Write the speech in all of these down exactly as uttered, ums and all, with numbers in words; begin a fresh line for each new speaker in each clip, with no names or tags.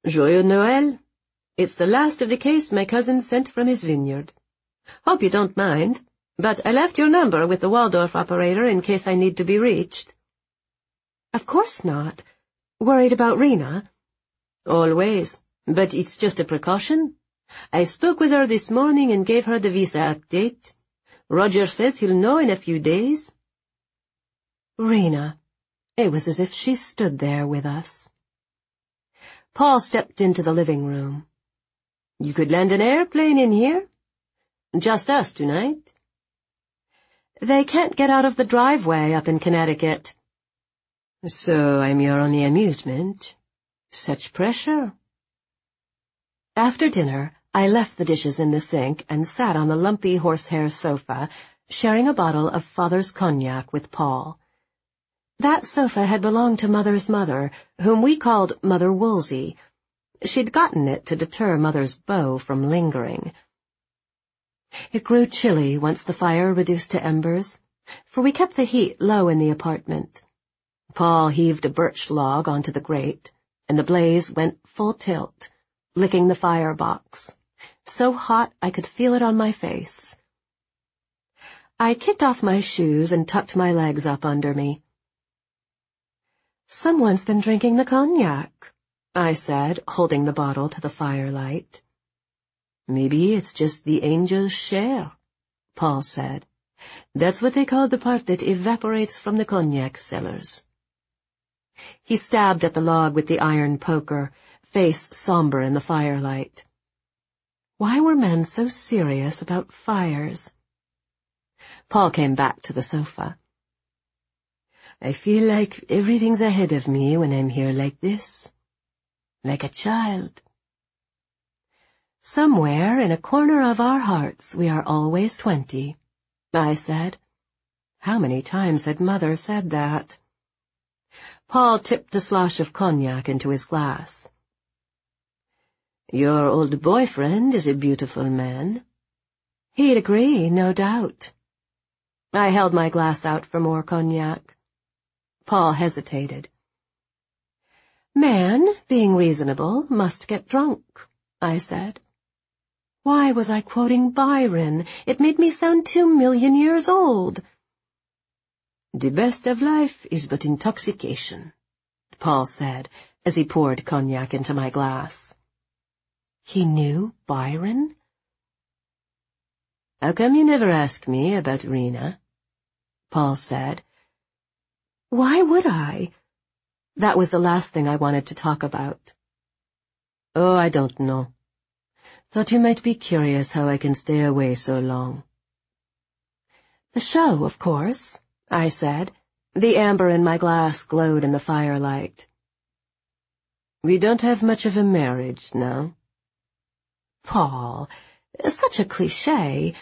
Joyeux Noël. It's the last of the case my cousin sent from his vineyard. Hope you don't mind, but I left your number with the Waldorf operator in case I need to be reached.
Of course not. Worried about Rena?
Always, but it's just a precaution. I spoke with her this morning and gave her the visa update. Roger says he'll know in a few days.
Rena. It was as if she stood there with us.
Paul stepped into the living room. You could land an airplane in here. Just us tonight.
They can't get out of the driveway up in Connecticut.
So I'm your only amusement. Such pressure.
After dinner, I left the dishes in the sink and sat on the lumpy horsehair sofa, sharing a bottle of Father's cognac with Paul. That sofa had belonged to Mother's mother, whom we called Mother Woolsey. She'd gotten it to deter Mother's beau from lingering. It grew chilly once the fire reduced to embers, for we kept the heat low in the apartment. Paul heaved a birch log onto the grate, and the blaze went full tilt, licking the firebox, so hot I could feel it on my face. I kicked off my shoes and tucked my legs up under me. "Someone's been drinking the cognac," I said, holding the bottle to the firelight.
"Maybe it's just the angel's share," Paul said. "That's what they call the part that evaporates from the cognac cellars."
He stabbed at the log with the iron poker, face somber in the firelight. Why were men so serious about fires? Paul came back to the sofa.
"I feel like everything's ahead of me when I'm here like this. Like a child."
"Somewhere in a corner of our hearts we are always twenty," I said. How many times had Mother said that? Paul tipped a slosh of cognac into his glass.
"Your old boyfriend is a beautiful man."
"He'd agree, no doubt." I held my glass out for more cognac. Paul hesitated. "Man, being reasonable, must get drunk," I said. Why was I quoting Byron? It made me sound two million years old.
"The best of life is but intoxication," Paul said, as he poured cognac into my glass.
He knew Byron?
"How come you never ask me about Rena?" Paul said.
Why would I? That was the last thing I wanted to talk about.
"Oh, I don't know. Thought you might be curious how I can stay away so long."
"The show, of course," I said. The amber in my glass glowed in the firelight.
"We don't have much of a marriage now."
Paul, such a cliché.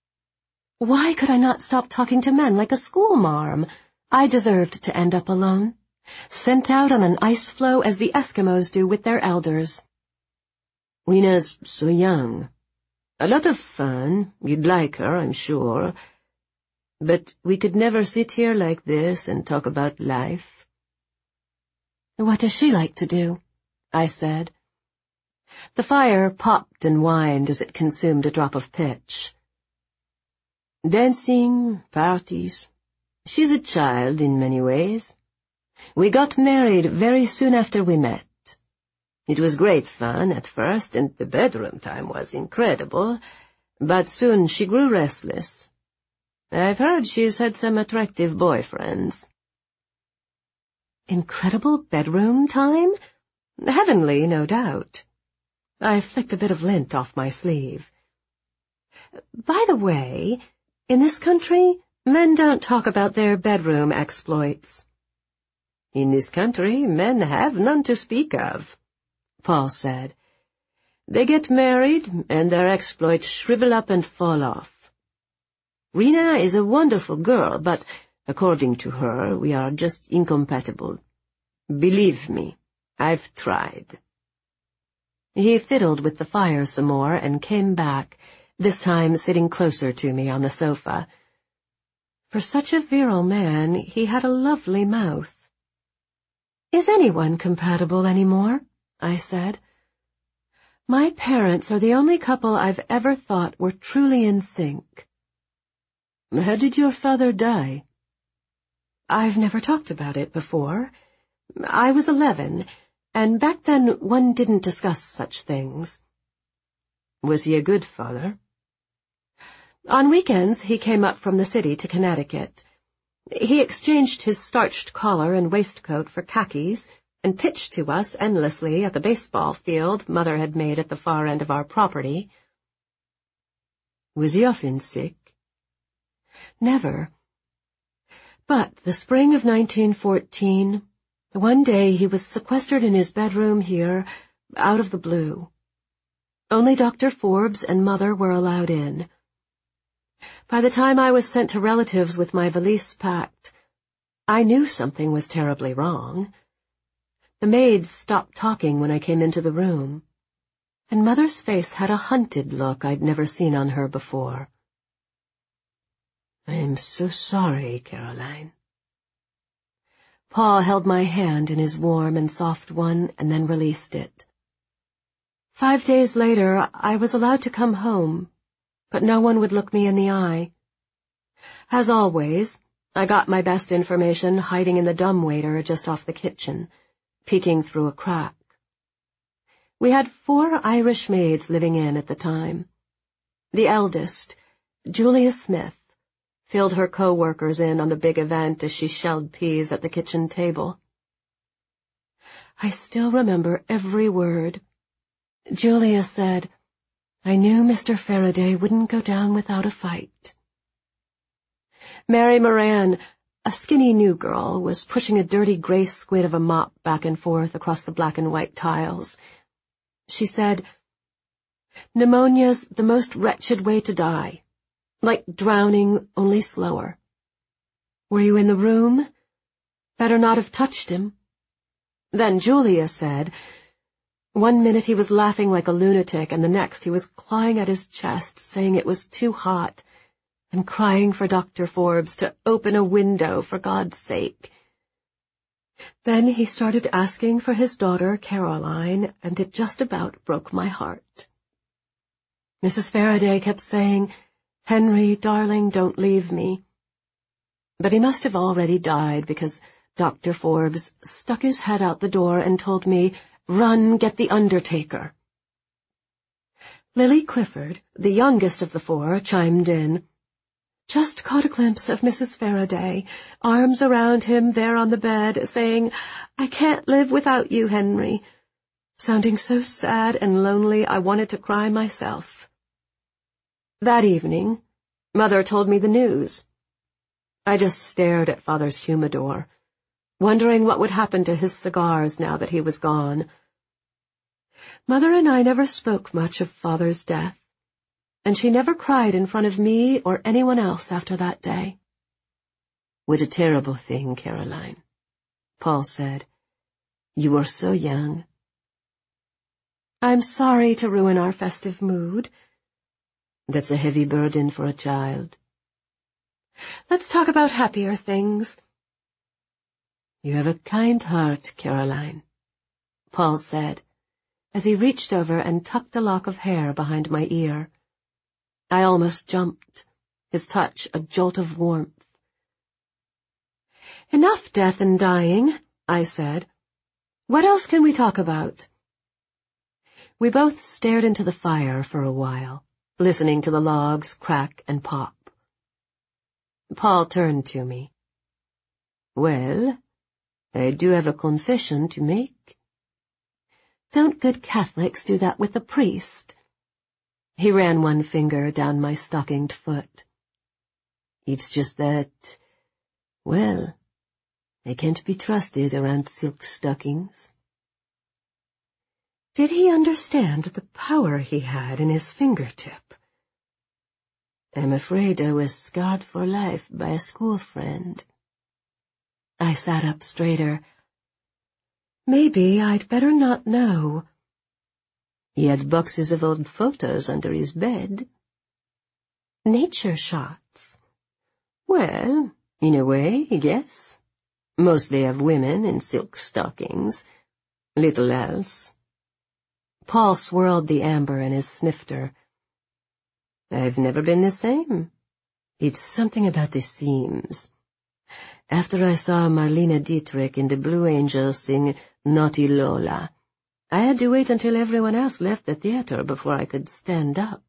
Why could I not stop talking to men like a schoolmarm? I deserved to end up alone, sent out on an ice floe as the Eskimos do with their elders.
"Rena's so young. A lot of fun. You'd like her, I'm sure. But we could never sit here like this and talk about life."
"What does she like to do?" I said. The fire popped and whined as it consumed a drop of pitch.
"Dancing, parties. She's a child in many ways. We got married very soon after we met. It was great fun at first, and the bedroom time was incredible, but soon she grew restless. I've heard she's had some attractive boyfriends."
Incredible bedroom time? Heavenly, no doubt. I flicked a bit of lint off my sleeve. By the way, in this country, men don't talk about their bedroom exploits.
"In this country, men have none to speak of," Paul said. "They get married, and their exploits shrivel up and fall off. Rena is a wonderful girl, but, according to her, we are just incompatible. Believe me, I've tried."
He fiddled with the fire some more and came back, this time sitting closer to me on the sofa. For such a virile man, he had a lovely mouth. "Is anyone compatible anymore?" I said.
My parents are the only couple I've ever thought were truly in sync. How did your father die? I've never talked about it before. I was eleven, and back then one didn't discuss such things. Was he a good father? On weekends he came up from the city to Connecticut. He exchanged his starched collar and waistcoat for khakis, and pitched to us endlessly at the baseball field Mother had made at the far end of our property. Was he often sick? Never. But the spring of nineteen fourteen, one day he was sequestered in his bedroom here, out of the blue. Only Doctor Forbes and Mother were allowed in. By the time I was sent to relatives with my valise packed, I knew something was terribly wrong. The maids stopped talking when I came into the room, and Mother's face had a hunted look I'd never seen on her before. I am so sorry, Caroline. Paul held my hand in his warm and soft one and then released it. Five days later, I was allowed to come home, but no one would look me in the eye. As always, I got my best information hiding in the dumbwaiter just off the kitchen, peeking through a crack. We had four Irish maids living in at the time. The eldest, Julia Smith, filled her co-workers in on the big event as she shelled peas at the kitchen table. I still remember every word. Julia said, I knew Mister Faraday wouldn't go down without a fight. Mary Moran, a skinny new girl, was pushing a dirty gray squid of a mop back and forth across the black and white tiles. She said, Pneumonia's the most wretched way to die, like drowning, only slower. Were you in the room? Better not have touched him. Then Julia said, one minute he was laughing like a lunatic, and the next he was clawing at his chest, saying it was too hot, and crying for Doctor Forbes to open a window, for God's sake. Then he started asking for his daughter, Caroline, and it just about broke my heart. Missus Faraday kept saying, Henry, darling, don't leave me. But he must have already died, because Doctor Forbes stuck his head out the door and told me, run, get the undertaker. Lily Clifford, the youngest of the four, chimed in. Just caught a glimpse of Missus Faraday, arms around him there on the bed, saying, I can't live without you, Henry, sounding so sad and lonely I wanted to cry myself. That evening, Mother told me the news. I just stared at Father's humidor, wondering what would happen to his cigars now that he was gone. Mother and I never spoke much of Father's death, and she never cried in front of me or anyone else after that day. What a terrible thing, Caroline, Paul said. You were so young. I'm sorry to ruin our festive mood. That's a heavy burden for a child. Let's talk about happier things. You have a kind heart, Caroline, Paul said, as he reached over and tucked a lock of hair behind my ear. I almost jumped, his touch a jolt of warmth. Enough death and dying, I said. What else can we talk about? We both stared into the fire for a while, listening to the logs crack and pop. Paul turned to me. Well, I do have a confession to make. Don't good Catholics do that with a priest? He ran one finger down my stockinged foot. It's just that, well, I can't be trusted around silk stockings. Did he understand the power he had in his fingertip? I'm afraid I was scarred for life by a school friend. I sat up straighter. Maybe I'd better not know. He had boxes of old photos under his bed. Nature shots. Well, in a way, I guess. Mostly of women in silk stockings. Little else. Paul swirled the amber in his snifter. I've never been the same. It's something about the seams. After I saw Marlene Dietrich in the Blue Angels sing Naughty Lola, I had to wait until everyone else left the theater before I could stand up.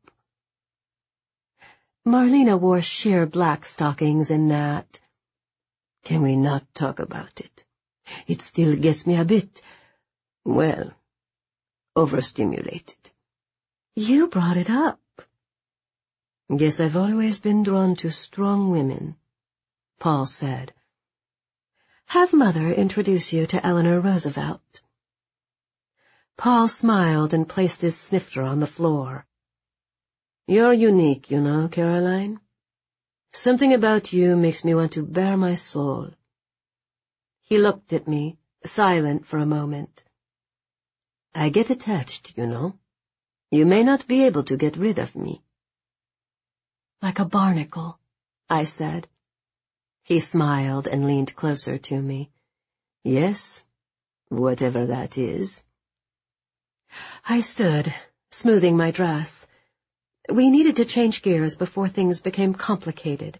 Marlene wore sheer black stockings in that. Can we not talk about it? It still gets me a bit, well, overstimulated. You brought it up. Guess I've always been drawn to strong women, Paul said. Have Mother introduce you to Eleanor Roosevelt. Paul smiled and placed his snifter on the floor. You're unique, you know, Caroline. Something about you makes me want to bare my soul. He looked at me, silent for a moment. I get attached, you know. You may not be able to get rid of me. Like a barnacle, I said. He smiled and leaned closer to me. Yes, whatever that is. I stood, smoothing my dress. We needed to change gears before things became complicated.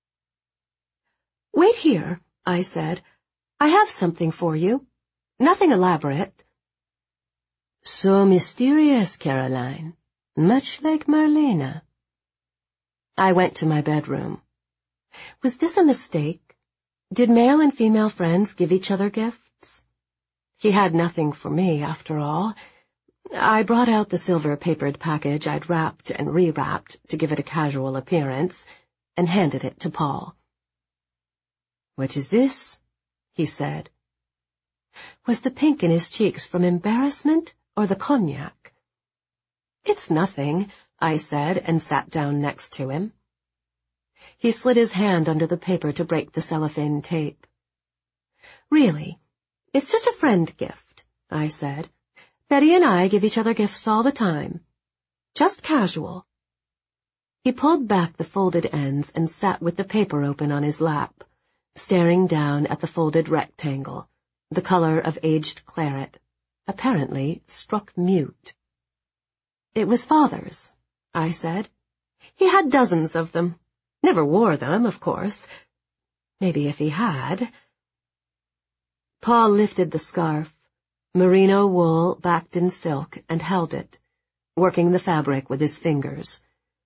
Wait here, I said. I have something for you. Nothing elaborate. So mysterious, Caroline. Much like Marlene. I went to my bedroom. Was this a mistake? Did male and female friends give each other gifts? He had nothing for me, after all. I brought out the silver-papered package I'd wrapped and rewrapped to give it a casual appearance, and handed it to Paul. What is this? He said. Was the pink in his cheeks from embarrassment or the cognac? It's nothing, I said, and sat down next to him. He slid his hand under the paper to break the cellophane tape. Really, it's just a friend gift, I said. Betty and I give each other gifts all the time. Just casual. He pulled back the folded ends and sat with the paper open on his lap, staring down at the folded rectangle, the color of aged claret, apparently struck mute. It was Father's, I said. He had dozens of them. Never wore them, of course. Maybe if he had. Paul lifted the scarf, merino wool backed in silk, and held it, working the fabric with his fingers.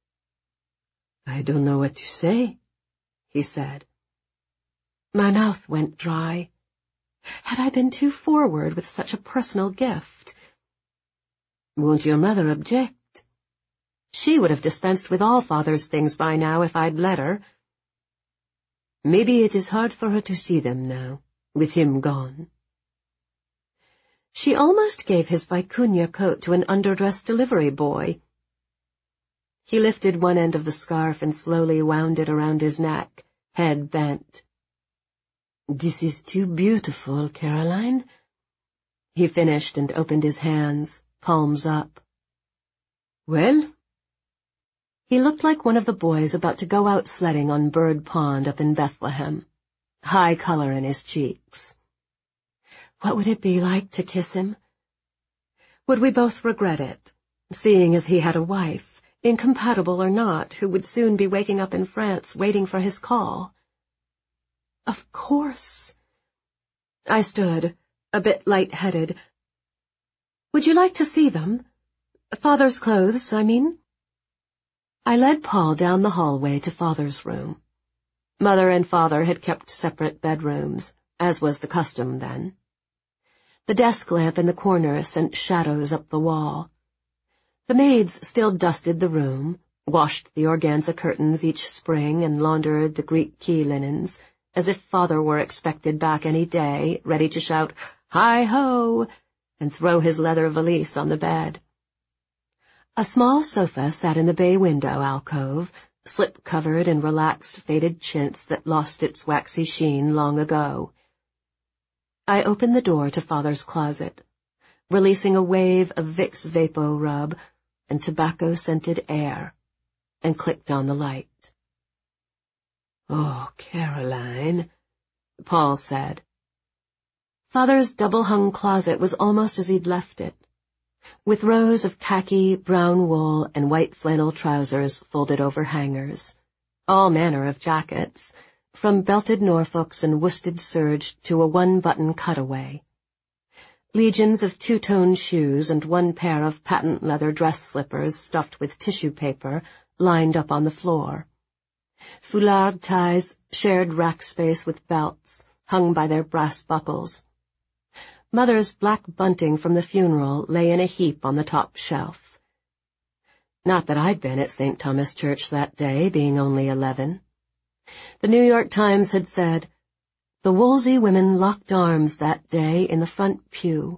I don't know what to say, he said. My mouth went dry. Had I been too forward with such a personal gift? Won't your mother object? She would have dispensed with all Father's things by now if I'd let her. Maybe it is hard for her to see them now, with him gone. She almost gave his vicuña coat to an underdressed delivery boy. He lifted one end of the scarf and slowly wound it around his neck, head bent. This is too beautiful, Caroline. He finished and opened his hands, palms up. Well? He looked like one of the boys about to go out sledding on Bird Pond up in Bethlehem, high color in his cheeks. What would it be like to kiss him? Would we both regret it, seeing as he had a wife, incompatible or not, who would soon be waking up in France waiting for his call? Of course. I stood, a bit light-headed. Would you like to see them? Father's clothes, I mean. I led Paul down the hallway to Father's room. Mother and Father had kept separate bedrooms, as was the custom then. The desk lamp in the corner sent shadows up the wall. The maids still dusted the room, washed the organza curtains each spring, and laundered the Greek key linens, as if Father were expected back any day, ready to shout, "Hi-ho!" and throw his leather valise on the bed. A small sofa sat in the bay window alcove, slip-covered in relaxed faded chintz that lost its waxy sheen long ago. I opened the door to Father's closet, releasing a wave of Vicks Vapo Rub and tobacco-scented air, and clicked on the light. "Oh, Caroline," Paul said. Father's double-hung closet was almost as he'd left it,
with rows of khaki, brown wool, and white flannel trousers folded over hangers, all manner of jackets, from belted Norfolks and worsted serge to a one-button cutaway. Legions of two-tone shoes and one pair of patent leather dress slippers stuffed with tissue paper lined up on the floor. Foulard ties shared rack space with belts, hung by their brass buckles. Mother's black bunting from the funeral lay in a heap on the top shelf. Not that I'd been at Saint Thomas Church that day, being only eleven. The New York Times had said, "The Wolsey women locked arms that day in the front pew."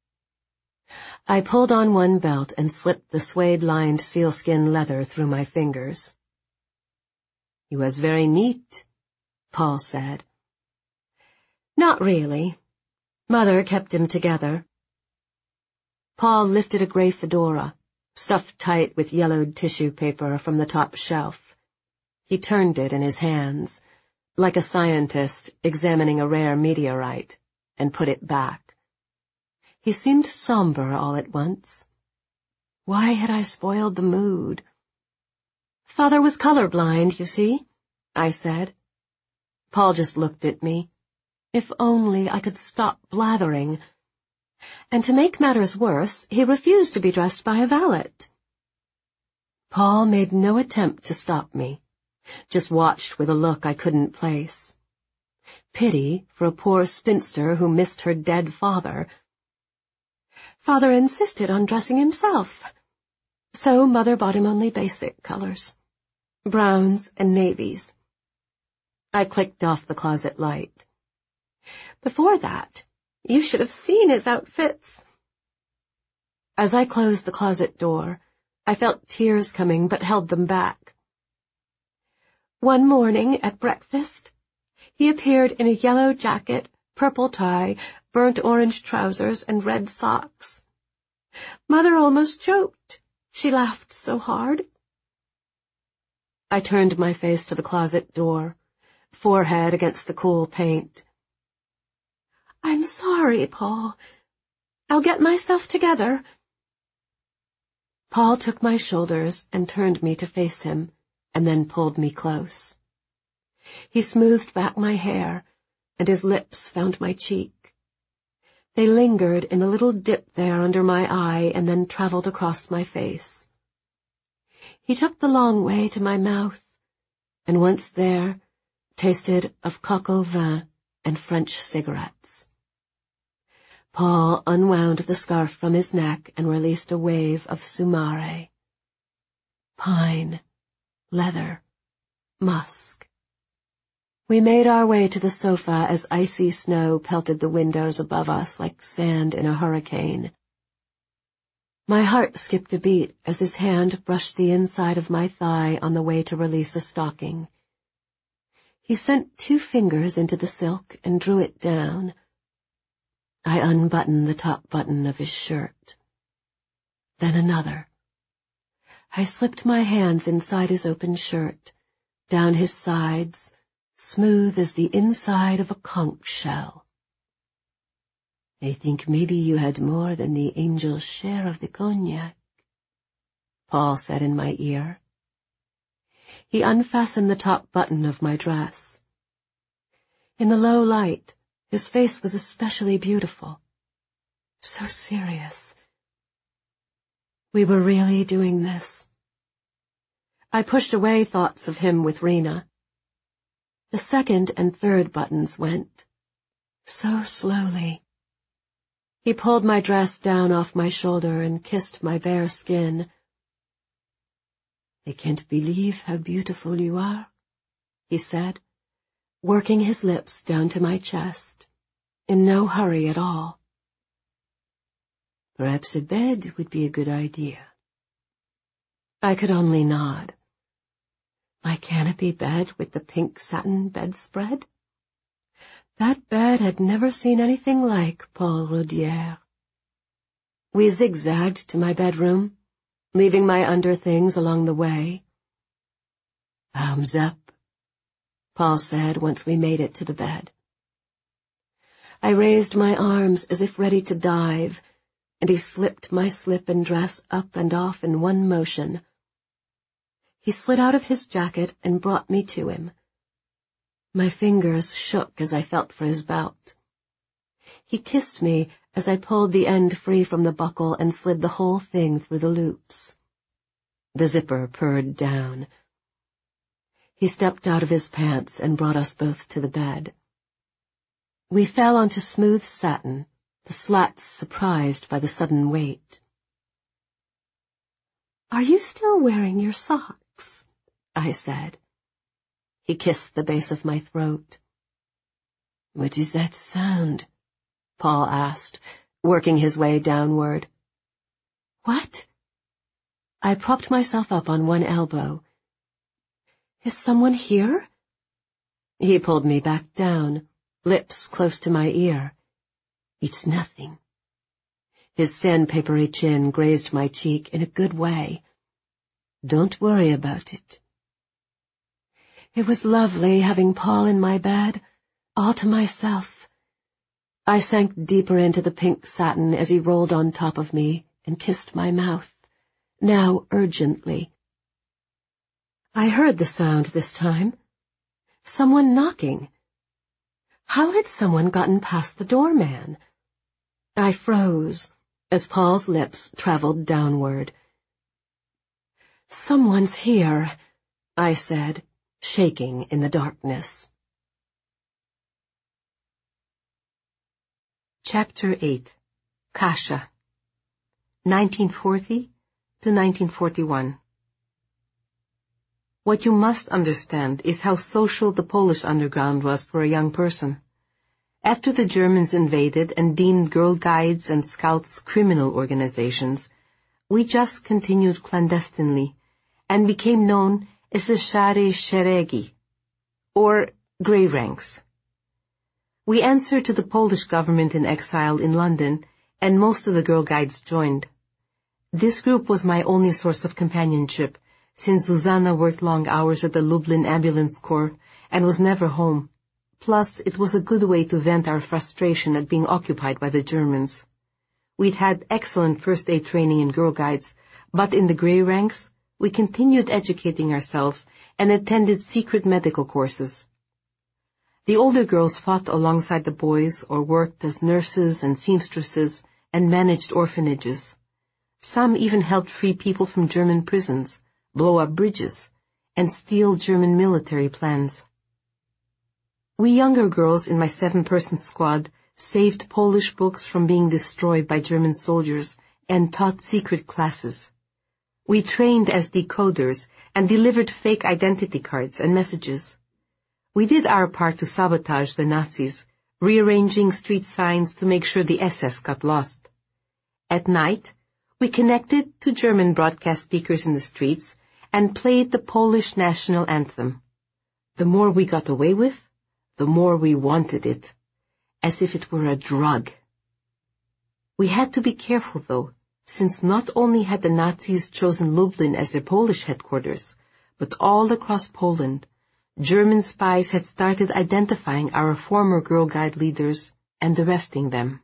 I pulled on one belt and slipped the suede-lined sealskin leather through my fingers. "He was very neat," Paul said. "Not really. Mother kept him together." Paul lifted a gray fedora, stuffed tight with yellowed tissue paper, from the top shelf. He turned it in his hands, like a scientist examining a rare meteorite, and put it back. He seemed somber all at once. Why had I spoiled the mood? "Father was colorblind, you see," I said. Paul just looked at me. If only I could stop blathering. And to make matters worse, he refused to be dressed by a valet. Paul made no attempt to stop me, just watched with a look I couldn't place. Pity for a poor spinster who missed her dead father. Father insisted on dressing himself, so Mother bought him only basic colors, browns and navies. I clicked off the closet light. Before that, you should have seen his outfits. As I closed the closet door, I felt tears coming but held them back. One morning at breakfast, he appeared in a yellow jacket, purple tie, burnt orange trousers, and red socks. Mother almost choked. She laughed so hard. I turned my face to the closet door, forehead against the cool paint. "I'm sorry, Paul. I'll get myself together." Paul took my shoulders and turned me to face him, and then pulled me close. He smoothed back my hair, and his lips found my cheek. They lingered in a little dip there under my eye and then traveled across my face. He took the long way to my mouth, and once there, tasted of coq au vin and French cigarettes. Paul unwound the scarf from his neck and released a wave of sumare. Pine, leather, musk. We made our way to the sofa as icy snow pelted the windows above us like sand in a hurricane. My heart skipped a beat as his hand brushed the inside of my thigh on the way to release a stocking. He sent two fingers into the silk and drew it down. I unbuttoned the top button of his shirt. Then another. I slipped my hands inside his open shirt, down his sides, smooth as the inside of a conch shell. "I think maybe you had more than the angel's share of the cognac," Paul said in my ear. He unfastened the top button of my dress. In the low light, his face was especially beautiful. So serious. We were really doing this. I pushed away thoughts of him with Rena. The second and third buttons went, so slowly. He pulled my dress down off my shoulder and kissed my bare skin. "I can't believe how beautiful you are," he said, working his lips down to my chest, in no hurry at all. "Perhaps a bed would be a good idea." I could only nod. My canopy bed with the pink satin bedspread? That bed had never seen anything like Paul Rodier. We zigzagged to my bedroom, leaving my underthings along the way. "Arms up," Paul said once we made it to the bed. I raised my arms as if ready to dive,
and he slipped my slip and dress up and off in one motion. He slid out of his jacket and brought me to him. My fingers shook as I felt for his belt. He kissed me as I pulled the end free from the buckle and slid the whole thing through the loops. The zipper purred down. He stepped out of his pants and brought us both to the bed. We fell onto smooth satin, the slats surprised by the sudden weight. "Are you still wearing your socks?" I said. He kissed the base of my throat. "What is that sound?" Paul asked, working his way downward. "What?" I propped myself up on one elbow. "Is someone here?" He pulled me back down, lips close to my ear. "It's nothing." His sandpapery chin grazed my cheek in a good way. "Don't worry about it." It was lovely having Paul in my bed, all to myself. I sank deeper into the pink satin as he rolled on top of me and kissed my mouth, now urgently. I heard the sound this time. Someone knocking. How had someone gotten past the doorman? I froze as Paul's lips traveled downward. "Someone's here," I said, shaking in the darkness. Chapter eight. Kasia. nineteen forty to nineteen forty-one. What you must understand is how social the Polish underground was for a young person. After the Germans invaded and deemed Girl Guides and Scouts criminal organizations, we just continued clandestinely and became known as the Szare Szeregi, or Grey Ranks. We answered to the Polish government in exile in London, and most of the Girl Guides joined. This group was my only source of companionship, since Zuzanna worked long hours at the Lublin Ambulance Corps and was never home. Plus, it was a good way to vent our frustration at being occupied by the Germans. We'd had excellent first aid training in Girl Guides, but in the Grey Ranks, we continued educating ourselves and attended secret medical courses. The older girls fought alongside the boys or worked as nurses and seamstresses and managed orphanages. Some even helped free people from German prisons, blow up bridges, and steal German military plans. We younger girls in my seven-person squad saved Polish books from being destroyed by German soldiers and taught secret classes. We trained as decoders and delivered fake identity cards and messages. We did our part to sabotage the Nazis, rearranging street signs to make sure the S S got lost. At night, we connected to German broadcast speakers in the streets and played the Polish national anthem. The more we got away with, the more we wanted it, as if it were a drug. We had to be careful, though, since not only had the Nazis chosen Lublin as their Polish headquarters, but all across Poland, German spies had started identifying our former Girl Guide leaders and arresting them.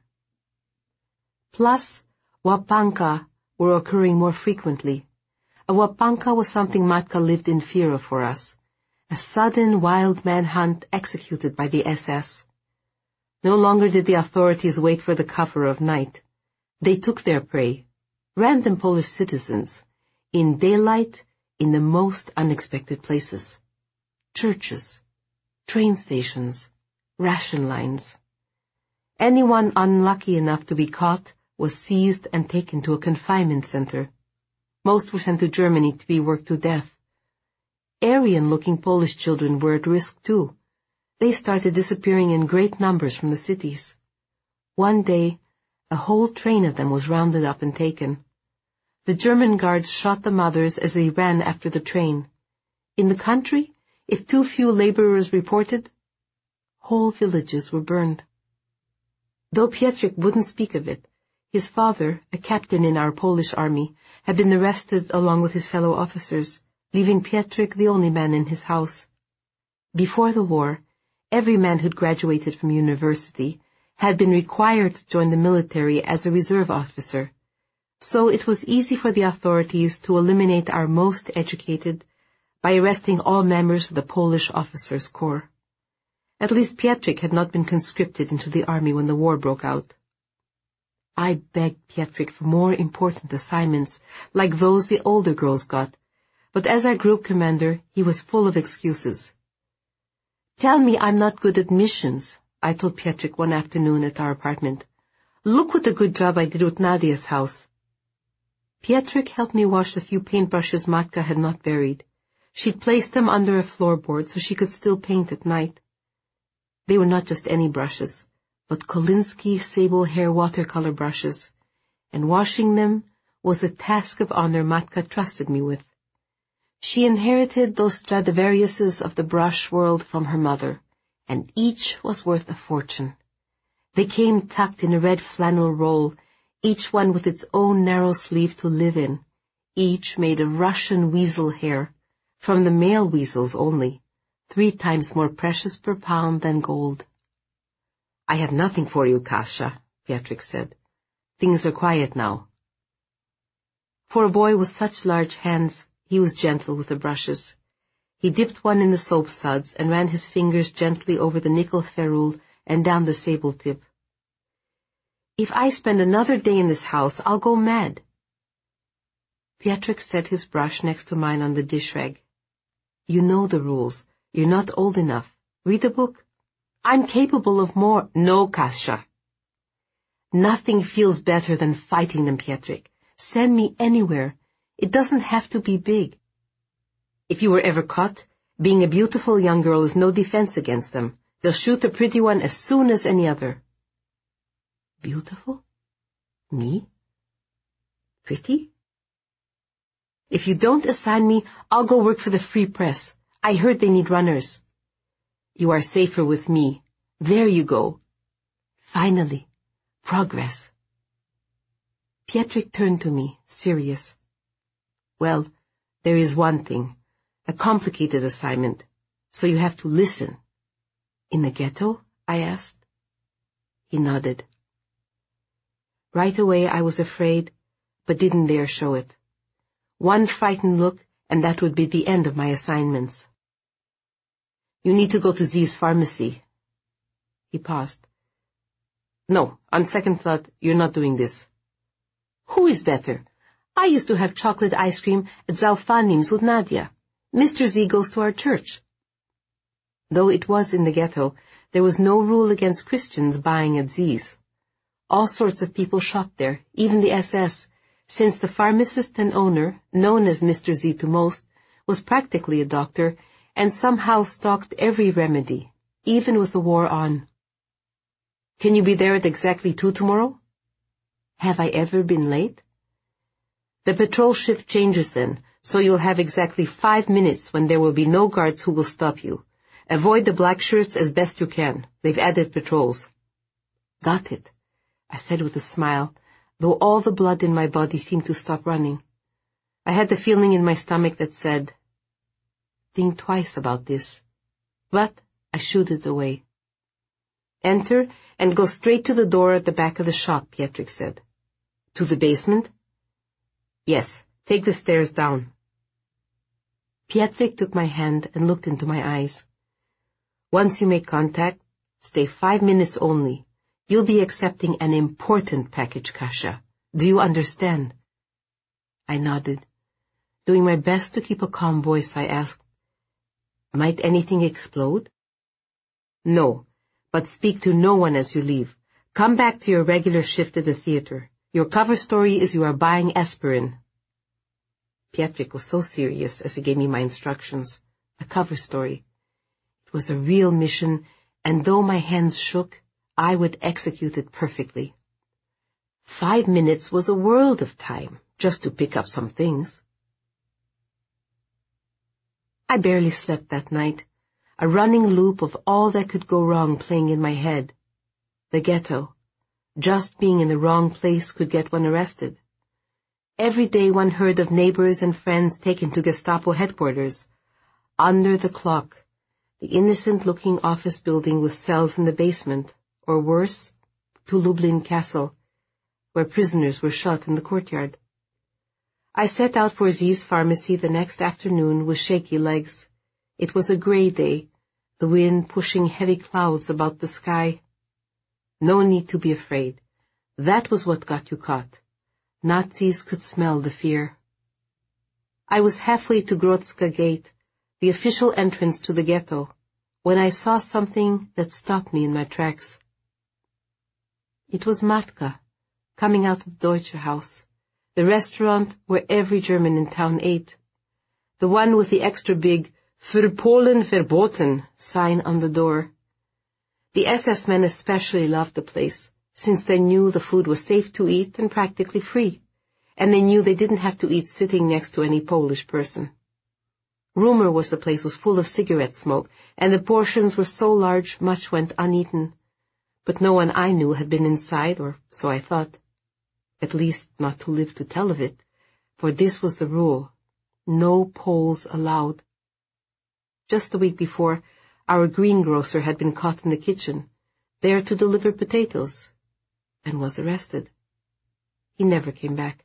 Plus, łapanka were occurring more frequently. A łapanka was something Matka lived in fear of for us, a sudden wild manhunt executed by the S S. No longer did the authorities wait for the cover of night. They took their prey, random Polish citizens, in daylight in the most unexpected places. Churches, train stations, ration lines. Anyone unlucky enough to be caught was seized and taken to a confinement center. Most were sent to Germany to be worked to death. Aryan-looking Polish children were at risk too. They started disappearing in great numbers from the cities. One day, a whole train of them was rounded up and taken. The German guards shot the mothers as they ran after the train. In the country, if too few laborers reported, whole villages were burned. Though Pietrek wouldn't speak of it, his father, a captain in our Polish army, had been arrested along with his fellow officers, leaving Pietrek the only man in his house. Before the war, every man who'd graduated from university
had been required to join the military as a reserve officer, so it was easy for the authorities to eliminate our most educated by arresting all members of the Polish officers' corps. At least Pietrek had not been conscripted into the army when the war broke out. I begged Pietrek for more important assignments, like those the older girls got, but as our group commander, he was full of excuses. "Tell me I'm not good at missions," I told Pietrek one afternoon at our apartment. "Look what a good job I did with Nadia's house." Pietrek helped me wash the few paintbrushes Matka had not buried. She'd placed them under a floorboard so she could still paint at night. They were not just any brushes, but Kolinsky sable hair watercolor brushes, and washing them was a task of honor Matka trusted me with. She inherited those Stradivariuses of the brush world from her mother, and each was worth a fortune. They came tucked in a red flannel roll, each one with its own narrow sleeve to live in, each made of Russian weasel hair, from the male weasels only, three times more precious per pound than gold. "I have nothing for you, Kasia," Pietrek said. "Things are quiet now." For a boy with such large hands, he was gentle with the brushes. He dipped one in the soap suds and ran his fingers gently over the nickel ferrule and down the sable tip. "If I spend another day in this house, I'll go mad." Pietrek set his brush next to mine on the dish rag. "You know the rules. You're not old enough. Read a book." "I'm capable of more." "No, Kasia." "Nothing feels better than fighting them, Pietrek. Send me anywhere. It doesn't have to be big. If you were ever caught, being a beautiful young girl is no defense against them. They'll shoot a pretty one as soon as any other." Beautiful? Me? Pretty? "If you don't assign me, I'll go work for the Free Press. I heard they need runners." "You are safer with me. There you go." Finally, progress. Pietrek turned to me, serious. "Well, there is one thing, a complicated assignment, so you have to listen." "In the ghetto?" I asked. He nodded. Right away I was afraid, but didn't dare show it. One frightened look, and that would be the end of my assignments. "You need to go to Z's pharmacy." He paused. "No, on second thought, you're not doing this." "Who is better? I used to have chocolate ice cream at Zalfanim's with Nadia. Mister Z goes to our church." Though it was in the ghetto, there was no rule against Christians buying at Z's. All sorts of people shopped there, even the S S, since the pharmacist and owner, known as Mister Z to most, was practically a doctor and somehow stocked every remedy, even with the war on. "Can you be there at exactly two tomorrow?" Have I ever been late? "The patrol shift changes then, so you'll have exactly five minutes when there will be no guards who will stop you. Avoid the black shirts as best you can. They've added patrols." "Got it," I said with a smile, though all the blood in my body seemed to stop running. I had the feeling in my stomach that said, "Think twice about this." But I shooed it away. "Enter and go straight to the door at the back of the shop," Pietrek said. "To the basement?" "Yes, take the stairs down." Pietrek took my hand and looked into my eyes. "Once you make contact, stay five minutes only. You'll be accepting an important package, Kasia. Do you understand?" I nodded. Doing my best to keep a calm voice, I asked, "Might anything explode?" "No, but speak to no one as you leave. Come back to your regular shift at the theater. Your cover story is you are buying aspirin." Pietrek was so serious as he gave me my instructions. A cover story. It was a real mission, and though my hands shook, I would execute it perfectly. Five minutes was a world of time, just to pick up some things. I barely slept that night, a running loop of all that could go wrong playing in my head. The ghetto. Just being in the wrong place could get one arrested. Every day one heard of neighbors and friends taken to Gestapo headquarters. Under the clock, the innocent-looking office building with cells in the basement, or worse,
to Lublin Castle, where prisoners were shot in the courtyard. I set out for Z's pharmacy the next afternoon with shaky legs. It was a grey day, the wind pushing heavy clouds about the sky. No need to be afraid. That was what got you caught. Nazis could smell the fear. I was halfway to Grodzka Gate, the official entrance to the ghetto, when I saw something that stopped me in my tracks. It was Matka, coming out of the Deutsche Haus, the restaurant where every German in town ate, the one with the extra big "Für Polen verboten" sign on the door. The S S men especially loved the place, since they knew the food was safe to eat and practically free, and they knew they didn't have to eat sitting next to any Polish person. Rumor was the place was full of cigarette smoke, and the portions were so large much went uneaten. But no one I knew had been inside, or so I thought. At least not to live to tell of it, for this was the rule. No Poles allowed. Just the week before, our greengrocer had been caught in the kitchen, there to deliver potatoes, and was arrested. He never came back.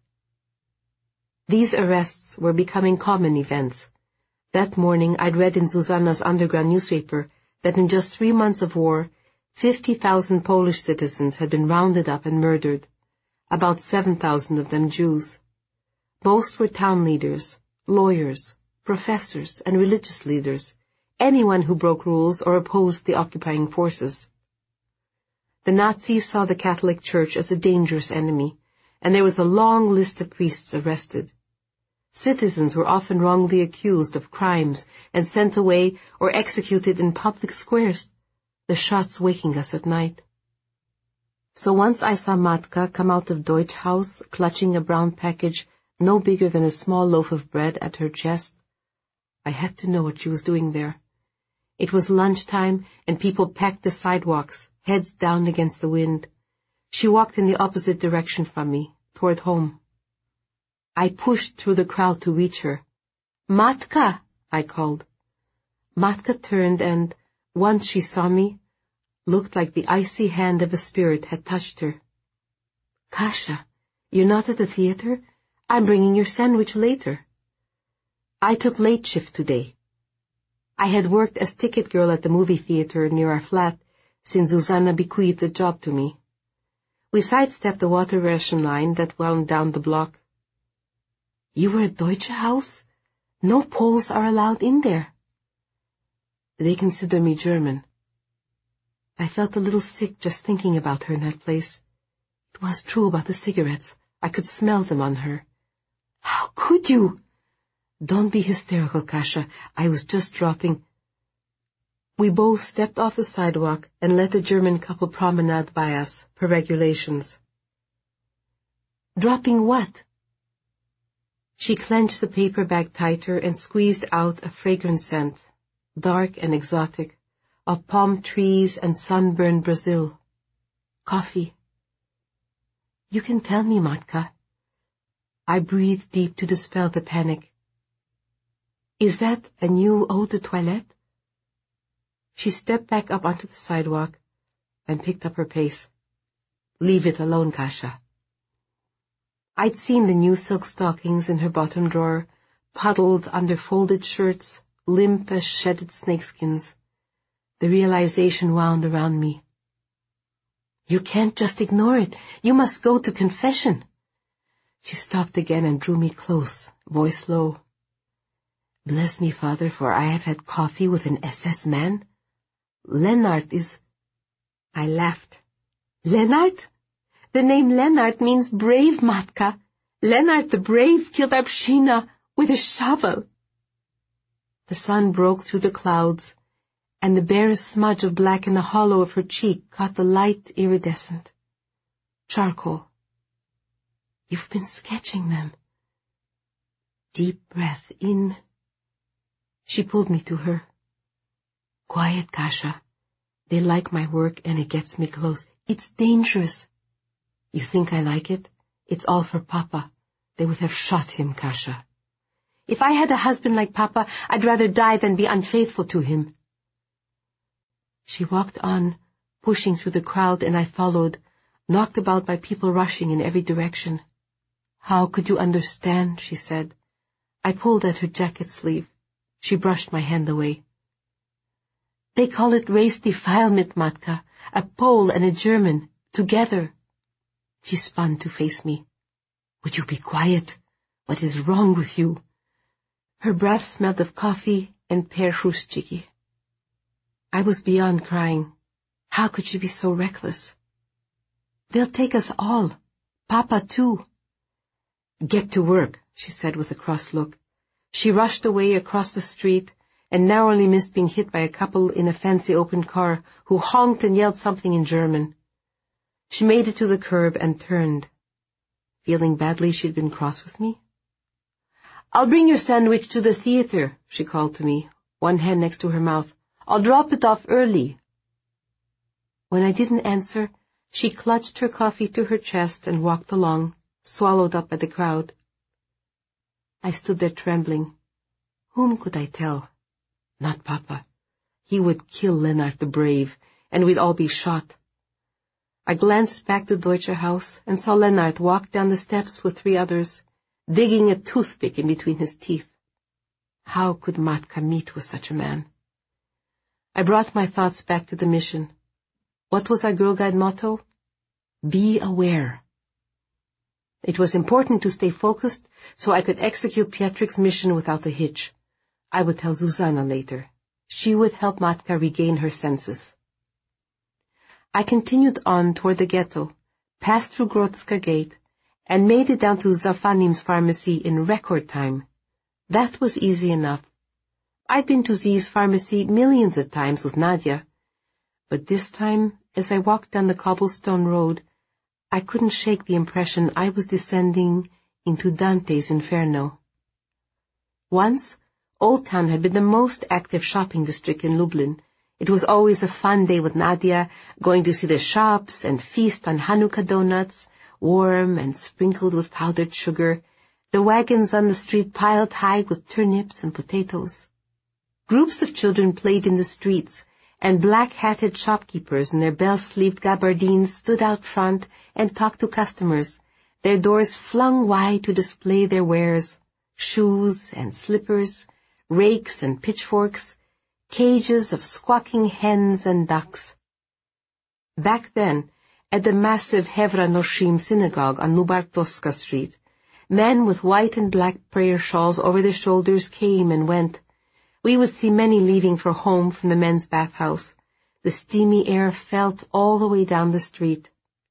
These arrests were becoming common events. That morning I'd read in Zuzanna's underground newspaper that in just three months of war, fifty thousand Polish citizens had been rounded up and murdered, about seven thousand of them Jews. Most were town leaders, lawyers, professors, and religious leaders, anyone who broke rules or opposed the occupying forces. The Nazis saw the Catholic Church as a dangerous enemy, and there was a long list of priests arrested. Citizens were often wrongly accused of crimes and sent away or executed in public squares, the shots waking us at night. So once I saw Matka come out of Deutsche Haus, clutching a brown package no bigger than a small loaf of bread at her chest, I had to know what she was doing there. It was lunchtime, and people packed the sidewalks, heads down against the wind. She walked in the opposite direction from me, toward home. I pushed through the crowd to reach her. "Matka!" I called. Matka turned and, once she saw me, looked like the icy hand of a spirit had touched her. "Kasia, you're not at the theater? I'm bringing your sandwich later." I took late shift today. I had worked as ticket girl at the movie theater near our flat since Zuzanna bequeathed the job to me. We sidestepped the water ration line that wound down the block. "You were at Deutsche Haus? No Poles are allowed in there." They consider me German. I felt a little sick just thinking about her in that place. It was true about the cigarettes. I could smell them on her. "How could you?" "Don't be hysterical, Kasia. I was just dropping." We both stepped off the sidewalk and let the German couple promenade by us, per regulations. "Dropping what?" She clenched the paper bag tighter and squeezed out a fragrant scent, dark and exotic, of palm trees and sunburned Brazil. Coffee. "You can tell me, Matka." I breathed deep to dispel the panic. "Is that a new eau de toilette?" She stepped back up onto the sidewalk and picked up her pace. "Leave it alone, Kasia." I'd seen the new silk stockings in her bottom drawer, puddled under folded shirts, limp as shedded snakeskins. The realization wound around me. "You can't just ignore it. You must go to confession." She stopped again and drew me close, voice low. "Bless me, Father, for I have had coffee with an S S man. Lennart is—" I laughed. "Lennart? The name Lennart means brave, Matka. Lennart the Brave killed Arpshina with a shovel." The sun broke through the clouds, and the barest smudge of black in the hollow of her cheek caught the light iridescent. Charcoal. "You've been sketching them." Deep breath in. She pulled me to her. "Quiet, Kasia. They like my work and it gets me close. It's dangerous." "You think I like it? It's all for Papa. They would have shot him, Kasia." "If I had a husband like Papa, I'd rather die than be unfaithful to him." She walked on, pushing through the crowd, and I followed,
knocked about by people rushing in every direction. "How could you understand?" she said. I pulled at her jacket sleeve. She brushed my hand away. "They call it race defilement, Matka, a Pole and a German, together." She spun to face me. "Would you be quiet? What is wrong with you?" Her breath smelled of coffee and pear chruściki. I was beyond crying. How could she be so reckless? "They'll take us all. Papa, too." "Get to work," she said with a cross look. She rushed away across the street and narrowly missed being hit by a couple in a fancy open car who honked and yelled something in German. She made it to the curb and turned. Feeling badly she'd been cross with me. "I'll bring your sandwich to the theater," she called to me, one hand next to her mouth. "I'll drop it off early." When I didn't answer, she clutched her coffee to her chest and walked along, swallowed up by the crowd. I stood there trembling. Whom could I tell? Not Papa. He would kill Lennart the Brave, and we'd all be shot. I glanced back to Deutsche House and saw Lennart walk down the steps with three others, digging a toothpick in between his teeth. How could Matka meet with such a man? I brought my thoughts back to the mission. What was our Girl Guide motto? Be aware. It was important to stay focused so I could execute Pietrik's mission without a hitch. I would tell Susanna later. She would help Matka regain her senses. I continued on toward the ghetto, passed through Grodzka Gate, and made it down to Zafanim's pharmacy in record time. That was easy enough. I'd been to Z's pharmacy millions of times with Nadia, but this time, as I walked down the cobblestone road, I couldn't shake the impression I was descending into Dante's Inferno. Once, Old Town had been the most active shopping district in Lublin. It was always a fun day with Nadia, going to see the shops and feast on Hanukkah donuts, warm and sprinkled with powdered sugar, the wagons on the street piled high with turnips and potatoes. Groups of children played in the streets, and black-hatted shopkeepers in their bell-sleeved gabardines stood out front and talked to customers, their doors flung wide to display their wares, shoes and slippers, rakes and pitchforks, cages of squawking hens and ducks. Back then, at the massive Hevra Noshim synagogue on Lubartowska Street, men with white and black prayer shawls over their shoulders came and went. We would see many leaving for home from the men's bathhouse. The steamy air felt all the way down the street.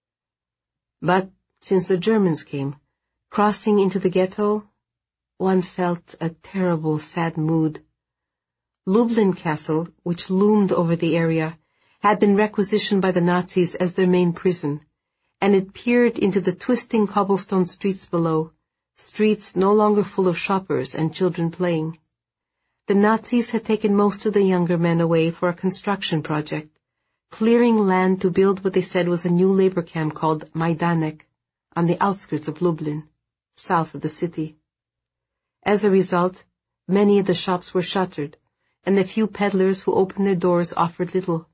But since the Germans came, crossing into the ghetto, one felt a terrible, sad mood. Lublin Castle, which loomed over the area, had been requisitioned by the Nazis as their main prison, and it peered into the twisting cobblestone streets below, streets no longer full of shoppers and children playing. The Nazis had taken most of the younger men away for a construction project, clearing land to build what they said was a new labor camp called Majdanek, on the outskirts of Lublin, south of the city. As a result, many of the shops were shuttered, and the few peddlers who opened their doors offered little.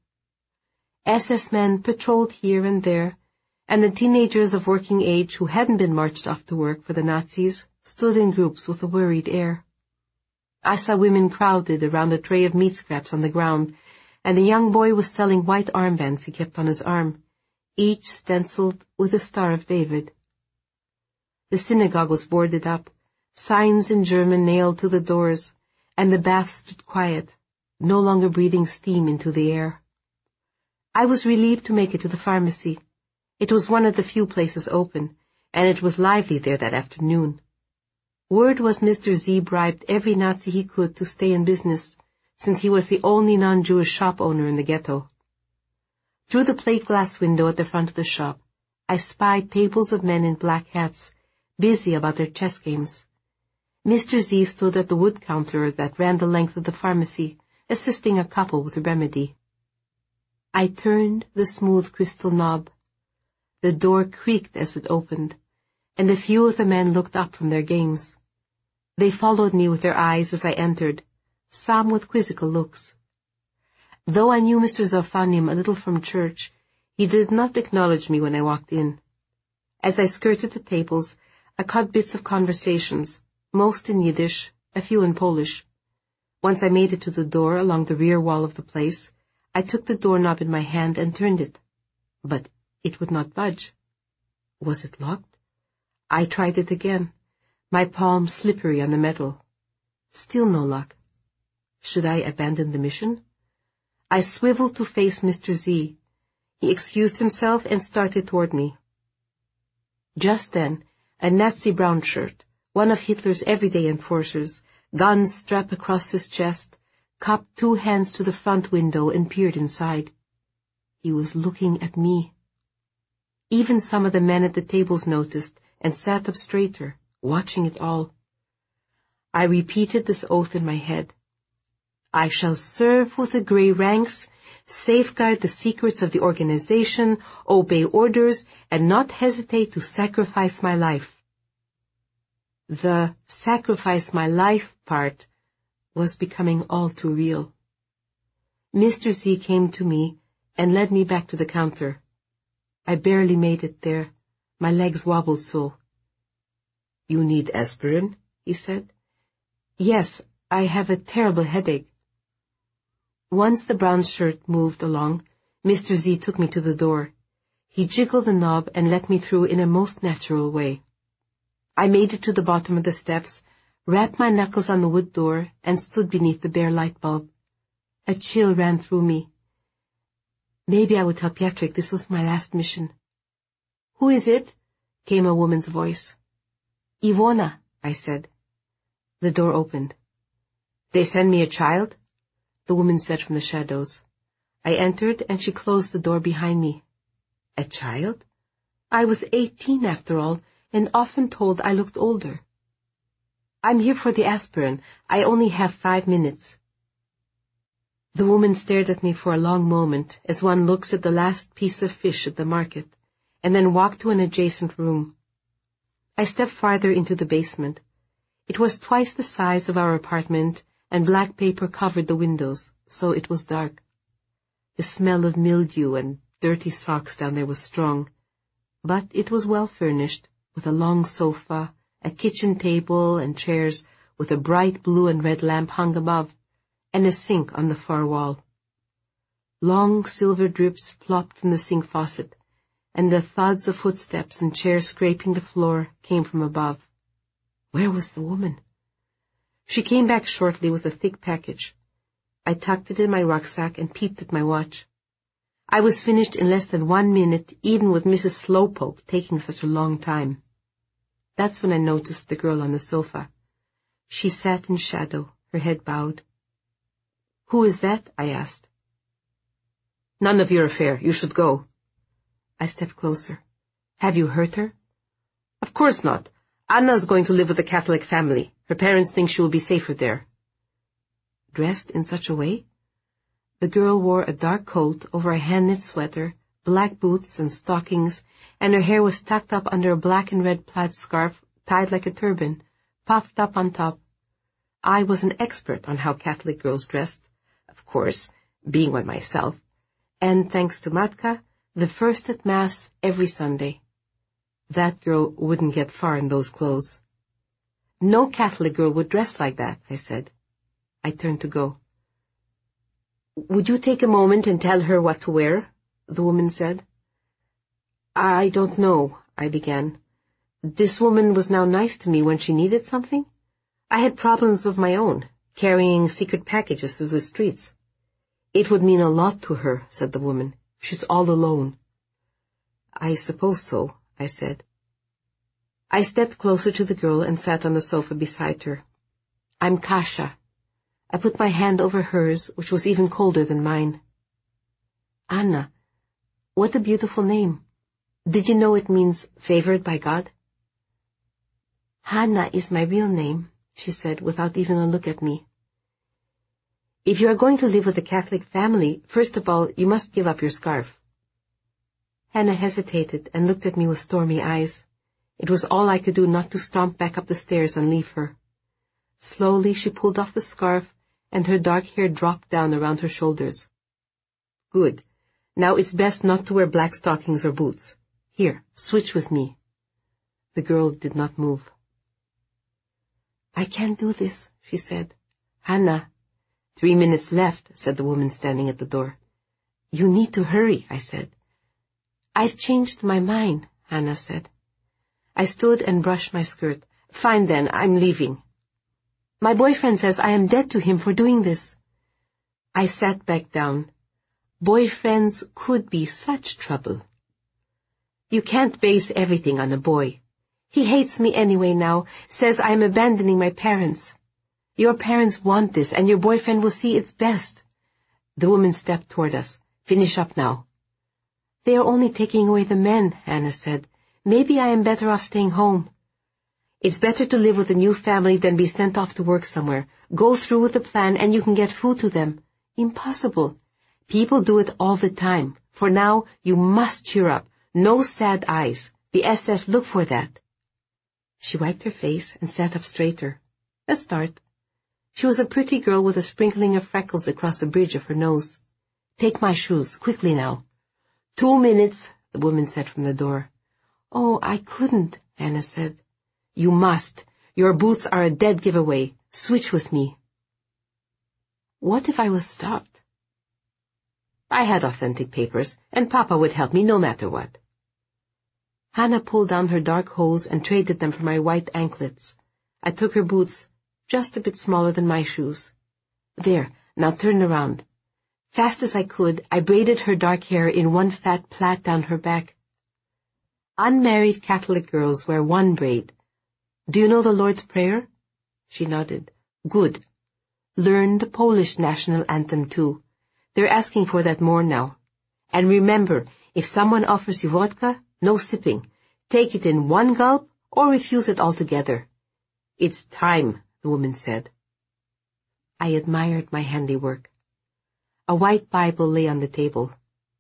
S S men patrolled here and there, and the teenagers of working age who hadn't been marched off to work for the Nazis stood in groups with a worried air. I saw women crowded around a tray of meat scraps on the ground, and a young boy was selling white armbands he kept on his arm, each stenciled with the Star of David. The synagogue was boarded up, signs in German nailed to the doors, and the bath stood quiet, no longer breathing steam into the air. I was relieved to make it to the pharmacy. It was one of the few places open, and it was lively there that afternoon. Word was Mister Z bribed every Nazi he could to stay in business, since he was the only non-Jewish shop owner in the ghetto. Through the plate glass window at the front of the shop, I spied tables of men in black hats, busy about their chess games. Mister Z stood at the wood counter that ran the length of the pharmacy, assisting a couple with a remedy. I turned the smooth crystal knob. The door creaked as it opened, and a few of the men looked up from their games. They followed me with their eyes as I entered, some with quizzical looks. Though I knew Mister Zafanim a little from church,
He did not acknowledge me when I walked in. As I skirted the tables, I caught bits of conversations, most in Yiddish, a few in Polish. Once I made it to the door along the rear wall of the place, I took the doorknob in my hand and turned it. But it would not budge. Was it locked? I tried it again, my palm slippery on the metal. Still no luck. Should I abandon the mission? I swiveled to face Mister Z. He excused himself and started toward me. Just then, a Nazi brown shirt, one of Hitler's everyday enforcers, guns strapped across his chest, cupped two hands to the front window and peered inside. He was looking at me. Even some of the men at the tables noticed and sat up straighter, watching it all. I repeated this oath in my head. I shall serve with the grey ranks, safeguard the secrets of the organization, obey orders, and not hesitate to sacrifice my life. The sacrifice my life part was becoming all too real. Mister Z came to me and led me back to the counter. I barely made it there. My legs wobbled so. You need aspirin? He said. Yes, I have a terrible headache. Once the brown shirt moved along, Mister Z took me to the door. He jiggled the knob and let me through in a most natural way. I made it to the bottom of the steps, rapped my knuckles on the wood door, and stood beneath the bare light bulb. A chill ran through me. Maybe I would tell Pietrek this was my last mission. Who is it? Came a woman's voice. Ivona, I said. The door opened. They send me a child? The woman said from the shadows. I entered and she closed the door behind me. A child? I was eighteen after all, and often told I looked older. I'm here for the aspirin. I only have five minutes. The woman stared at me for a long moment, as one looks at the last piece of fish at the market, and then walked to an adjacent room. I stepped farther into the basement. It was twice the size of our apartment, and black paper covered the windows, so it was dark. The smell of mildew and dirty socks down there was strong, but it was well furnished, with a long sofa, a kitchen table and chairs with a bright blue and red lamp hung above, and a sink on the far wall. Long silver drips plopped from the sink faucet, and the thuds of footsteps and chairs scraping the floor came from above. Where was the woman? She came back shortly with a thick package. I tucked it in my rucksack and peeped at my watch. I was finished in less than one minute, even with Missus Slowpoke taking such a long time. That's when I noticed the girl on the sofa. She sat in shadow, her head bowed. Who is that? I asked. None of your affair. You should go. I stepped closer. Have you hurt her? Of course not. Anna's going to live with a Catholic family. Her parents think she will be safer there. Dressed in such a way? The girl wore a dark coat over a hand-knit sweater, black boots and stockings, and her hair was tucked up under a black and red plaid scarf tied like a turban, puffed up on top. I was an expert on how Catholic girls dressed, of course, being one myself, and thanks to Matka, the first at Mass every Sunday. That girl wouldn't get far in those clothes. No Catholic girl would dress like that, I said. I turned to go. Would you take a moment and tell her what to wear? The woman said. I don't know, I began. This woman was now nice to me when she needed something. I had problems of my own, carrying secret packages through the streets. It would mean a lot to her, said the woman. She's all alone. I suppose so, I said. I stepped closer to the girl and sat on the sofa beside her. I'm Kasha. I put my hand over hers, which was even colder than mine. Anna, what a beautiful name. Did you know it means favored by God? Hannah is my real name, she said, without even a look at me. If you are going to live with a Catholic family, first of all, you must give up your scarf. Hannah hesitated and looked at me with stormy eyes. It was all I could do not to stomp back up the stairs and leave her. Slowly she pulled off the scarf, and her dark hair dropped down around her shoulders. Good. Now it's best not to wear black stockings or boots. Here, switch with me. The girl did not move. I can't do this, she said. Hannah. Three minutes left, said the woman standing at the door. You need to hurry, I said. I've changed my mind, Hannah said. I stood and brushed my skirt. Fine then, I'm leaving. My boyfriend says I am dead to him for doing this. I sat back down. Boyfriends could be such trouble. You can't base everything on a boy. He hates me anyway now, says I am abandoning my parents. Your parents want this, and your boyfriend will see it's best. The woman stepped toward us. Finish up now. They are only taking away the men, Hannah said. Maybe I am better off staying home. It's better to live with a new family than be sent off to work somewhere. Go through with the plan and you can get food to them. Impossible. People do it all the time. For now, you must cheer up. No sad eyes. The S S look for that. She wiped her face and sat up straighter. A start. She was a pretty girl with a sprinkling of freckles across the bridge of her nose. Take my shoes, quickly now. Two minutes, the woman said from the door. Oh, I couldn't, Hannah said. You must. Your boots are a dead giveaway. Switch with me. What if I was stopped? I had authentic papers, and Papa would help me no matter what. Hannah pulled down her dark hose and traded them for my white anklets. I took her boots, just a bit smaller than my shoes. There, now turn around. Fast as I could, I braided her dark hair in one fat plait down her back. Unmarried Catholic girls wear one braid. Do you know the Lord's Prayer? She nodded. Good. Learn the Polish national anthem too. They're asking for that more now. And remember, if someone offers you vodka, no sipping. Take it in one gulp or refuse it altogether. It's time, the woman said. I admired my handiwork. A white Bible lay on the table.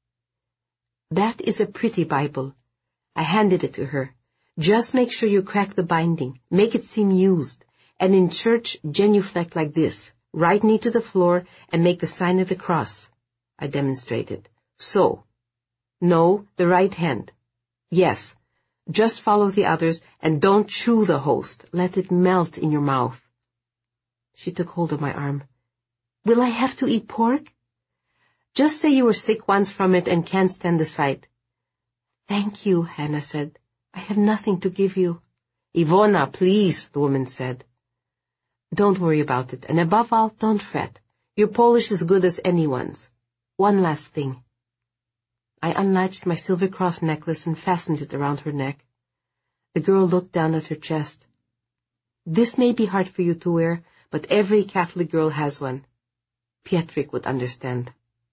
That is a pretty Bible. I handed it to her. Just make sure you crack the binding, make it seem used, and in church genuflect like this, right knee to the floor, and make the sign of the cross. I demonstrated. So. No, the right hand. Yes. Just follow the others, and don't chew the host. Let it melt in your mouth. She took hold of my arm. Will I have to eat pork? Just say you were sick once from it and can't stand the sight. Thank you, Hannah said. I have nothing to give you. Ivona, please, the woman said. Don't worry about it, and above all, don't fret. Your Polish is good as anyone's. One last thing. I unlatched my silver cross necklace and fastened it around her neck. The girl looked down at her chest. This may be hard for you to wear, but every Catholic girl has one. Pietrik would understand.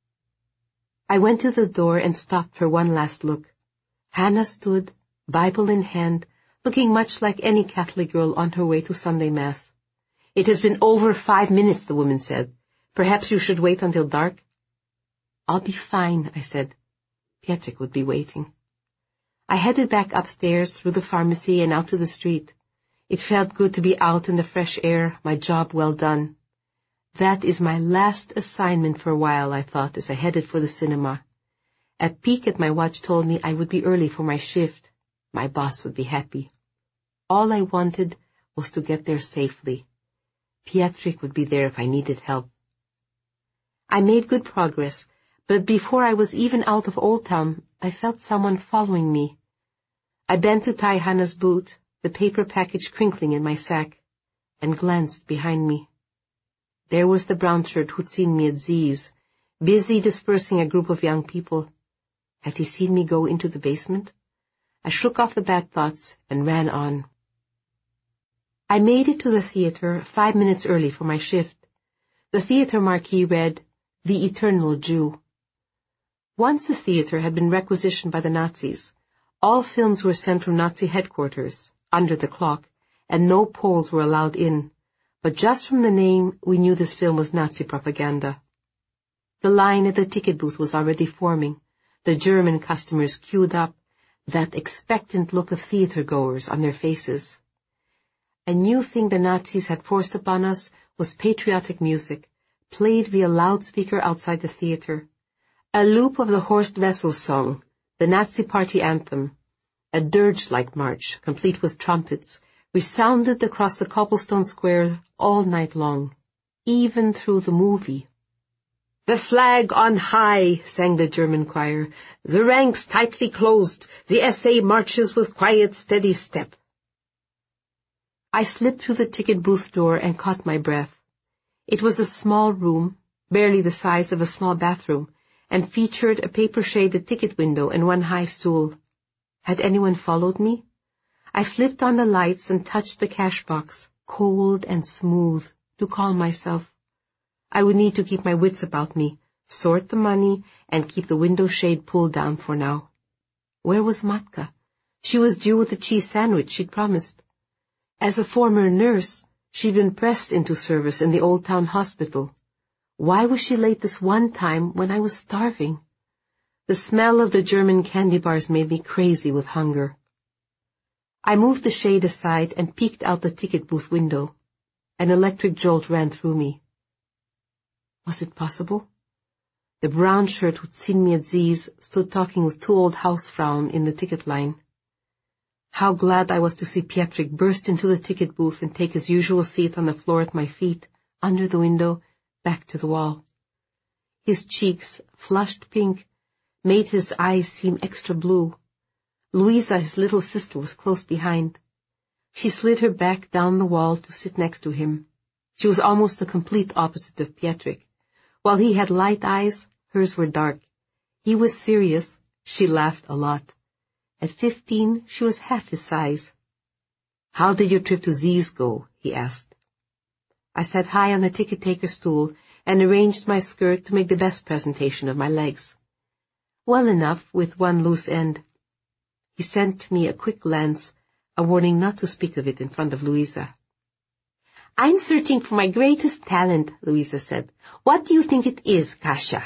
I went to the door and stopped for one last look. Hannah stood, Bible in hand, looking much like any Catholic girl on her way to Sunday Mass. It has been over five minutes, the woman said. Perhaps you should wait until dark. I'll be fine, I said. Pietrik would be waiting. I headed back upstairs through the pharmacy and out to the street. It felt good to be out in the fresh air, my job well done. That is my last assignment for a while, I thought, as I headed for the cinema. A peek at my watch told me I would be early for my shift. My boss would be happy. All I wanted was to get there safely. Pietrik would be there if I needed help. I made good progress, but before I was even out of Old Town, I felt someone following me. I bent to tie Hannah's boot, the paper package crinkling in my sack, and glanced behind me. There was the brown shirt who'd seen me at Z's, busy dispersing a group of young people. Had he seen me go into the basement? I shook off the bad thoughts and ran on. I made it to the theater five minutes early for my shift. The theater marquee read, The Eternal Jew. Once the theater had been requisitioned by the Nazis, all films were sent from Nazi headquarters, under the clock, and no Poles were allowed in. But just from the name, we knew this film was Nazi propaganda. The line at the ticket booth was already forming, the German customers queued up, that expectant look of theater-goers on their faces. A new thing the Nazis had forced upon us was patriotic music, played via loudspeaker outside the theater. A loop of the Horst Wessel song, the Nazi Party anthem, a dirge-like march, complete with trumpets, resounded across the cobblestone square all night long, even through the movie. "The flag on high," sang the German choir. "The ranks tightly closed. The S A marches with quiet, steady step." I slipped through the ticket booth door and caught my breath. It was a small room, barely the size of a small bathroom, and featured a paper-shaded ticket window and one high stool. Had anyone followed me? I flipped on the lights and touched the cash box, cold and smooth, to calm myself. I would need to keep my wits about me, sort the money, and keep the window shade pulled down for now. Where was Matka? She was due with the cheese sandwich she'd promised. As a former nurse, she'd been pressed into service in the Old Town Hospital. Why was she late this one time when I was starving? The smell of the German candy bars made me crazy with hunger. I moved the shade aside and peeked out the ticket booth window. An electric jolt ran through me. Was it possible? The brown shirt who'd seen me at Z's stood talking with two old Hausfrauen in the ticket line. How glad I was to see Pietrik burst into the ticket booth and take his usual seat on the floor at my feet, under the window, back to the wall. His cheeks, flushed pink, made his eyes seem extra blue. Louisa, his little sister, was close behind. She slid her back down the wall to sit next to him. She was almost the complete opposite of Pietrik. While he had light eyes, hers were dark. He was serious. She laughed a lot. At fifteen, she was half his size. "How did your trip to Z's go?" he asked. I sat high on the ticket-taker stool and arranged my skirt to make the best presentation of my legs. Well enough, with one loose end. He sent me a quick glance, a warning not to speak of it in front of Louisa. "I'm searching for my greatest talent," Louisa said. "What do you think it is, Kasia?"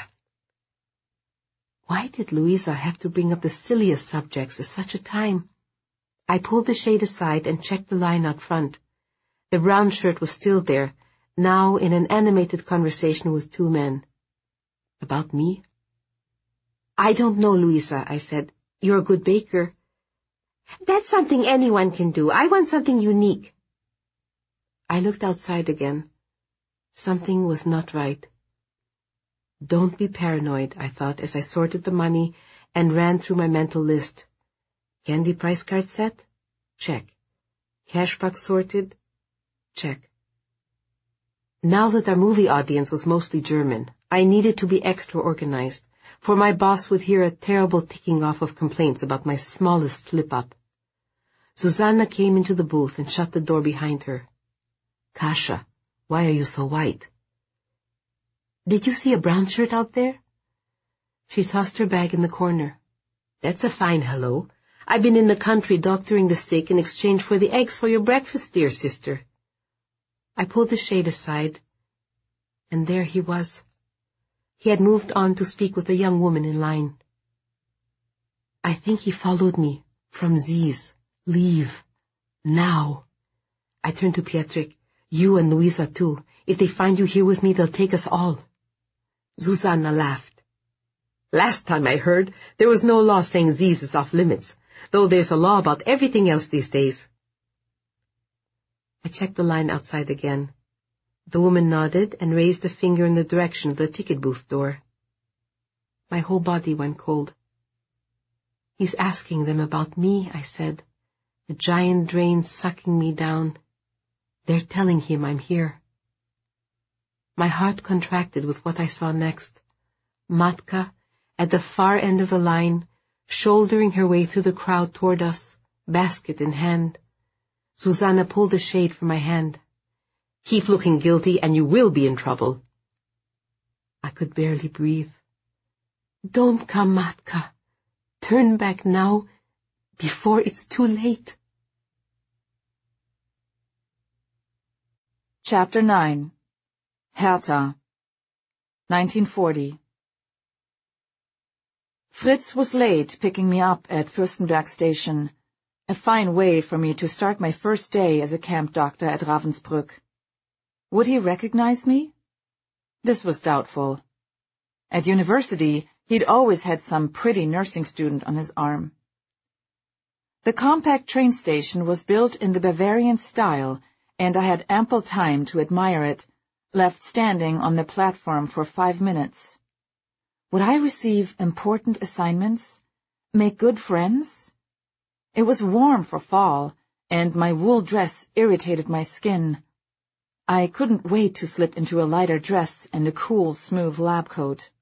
Why did Louisa have to bring up the silliest subjects at such a time? I pulled the shade aside and checked the line out front. The brown shirt was still there, now in an animated conversation with two men. About me? "I don't know, Louisa," I said. "You're a good baker." "That's something anyone can do. I want something unique." I looked outside again. Something was not right. Don't be paranoid, I thought as I sorted the money and ran through my mental list. Candy price card set? Check. Cash box sorted? Check. Now that our movie audience was mostly German, I needed to be extra organized, for my boss would hear a terrible ticking off of complaints about my smallest slip-up. Susanna came into the booth and shut the door behind her. "Kasia, why are you so white?" "Did you see a brown shirt out there?" She tossed her bag in the corner. "That's a fine hello. I've been in the country doctoring the sick in exchange for the eggs for your breakfast, dear sister." I pulled the shade aside, and there he was. He had moved on to speak with a young woman in line. "I think he followed me from Z's. Leave. Now." I turned to Pietrik. "You and Louisa, too. If they find you here with me, they'll take us all." Susanna laughed. "Last time I heard, there was no law saying Z's is off limits, though there's a law about everything else these days." I checked the line outside again. The woman nodded and raised a finger in the direction of the ticket booth door. My whole body went cold. "He's asking them about me," I said, a giant drain sucking me down. "They're telling him I'm here." My heart contracted with what I saw next. Matka, at the far end of the line, shouldering her way through the crowd toward us, basket in hand. Susanna pulled the shade from my hand. "Keep looking guilty and you will be in trouble." I could barely breathe. "Don't come, Matka. Turn back now, before it's too late."
Chapter nine. Hertha. nineteen forty. Fritz was late picking me up at Fürstenberg station, a fine way for me to start my first day as a camp doctor at Ravensbrück. Would he recognize me? This was doubtful. At university, He'd always had some pretty nursing student on his arm. The compact train station was built in the Bavarian style, and I had ample time to admire it, left standing on the platform for five minutes. Would I receive important assignments? Make good friends? It was warm for fall, and my wool dress irritated my skin. I couldn't wait to slip into a lighter dress and a cool, smooth lab coat.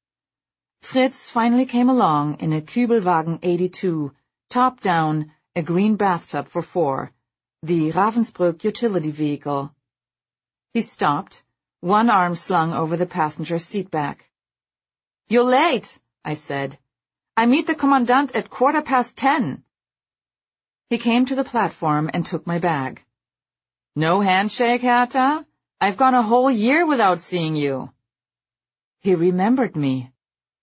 Fritz finally came along in a Kübelwagen eighty-two, top down, a green bathtub for four, the Ravensbrück utility vehicle. He stopped, one arm slung over the passenger seat back. "You're late," I said. "I meet the commandant at quarter past ten." He came to the platform and took my bag. "No handshake, Hertha? I've gone a whole year without seeing you." He remembered me.